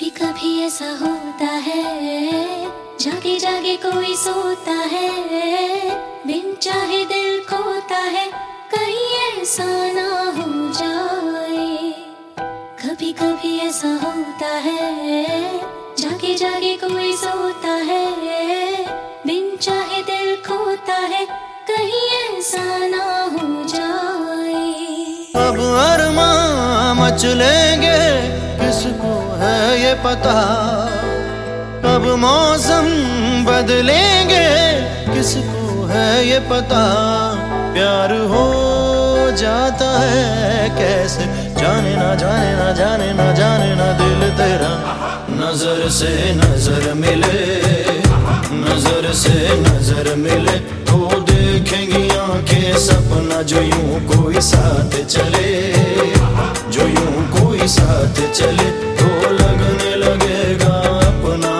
कभी कभी ऐसा होता है, जागे जागे कोई सोता है, बिन चाहे दिल खोता है, कहीं ऐसा ना हो जाए। कभी कभी ऐसा होता है, जागे जागे कोई सोता है, बिन चाहे दिल खोता है, कहीं ऐसा ना हो जाए। अब अरमां मचलेंगे किसको है ये पता, कब मौसम बदलेंगे किसको है ये पता। प्यार हो जाता है कैसे, जाने ना जाने ना जाने ना जाने ना दिल तेरा। नजर से नजर मिले, नजर से नजर मिले तो देखेंगी आंखें सपना, जो यूं कोई साथ चले, जो यूं कोई साथ चले तो लगने लगेगा अपना।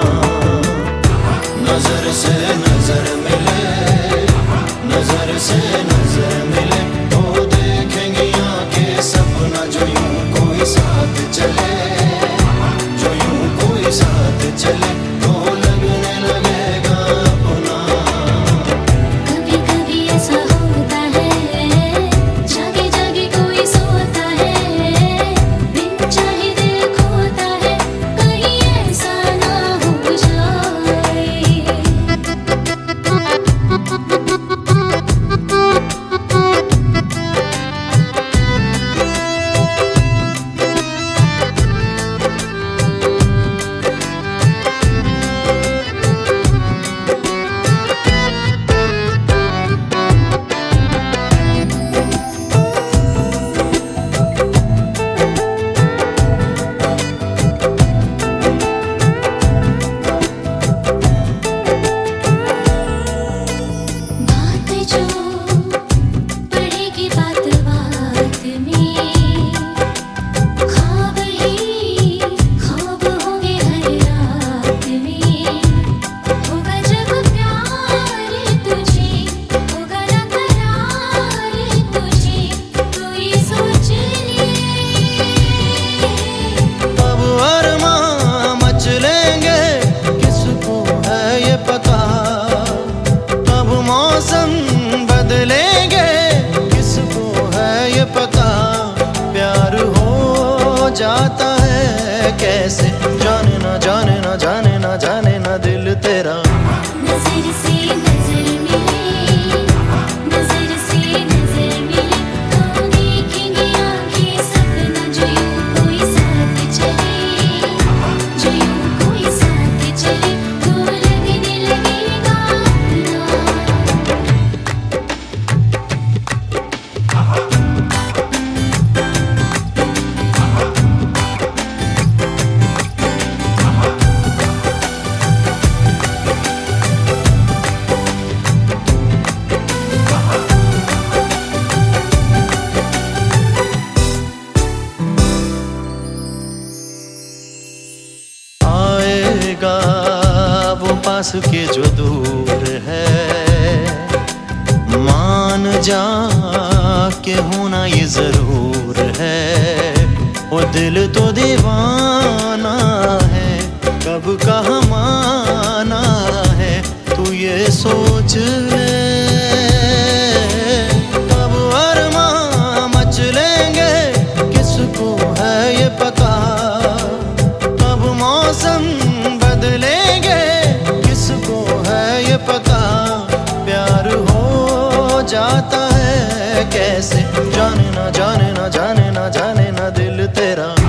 नजर से नजर मिले, नजर से नजर मिले तो देखेंगे आंखें सपना, जो यूं कोई साथ चले, जो यूं कोई साथ चले तो लगने लगेगा अपना। कभी कभी ऐसा होता है, जागे जागे कोई सोता है, बिन चाहे दिल खोता है, कहीं ऐसा ना हो जाए। मौसम बदलेंगे किसको है ये पता, प्यार हो जाता है कैसे, जाने ना जाने ना जाने ना जाने ना दिल तेरा। नजर से नजर मिले, नजर से नजर मिले तो देखेंगे आंखें सपना, जो यूं कोई साथ चले, जो यूं कोई साथ चले तो लगने लगेगा वो पास के जो दूर है, मान जा के होना ये जरूर है। वो दिल तो दीवाना है, कब कहाँ माना है तू ये सोच ले। कब अरमां मचलेंगे किसको है ये पता, कब मौसम बदलेंगे किसको है ये पता। प्यार हो जाता है कैसे, जाने ना जाने ना जाने ना जाने ना दिल तेरा।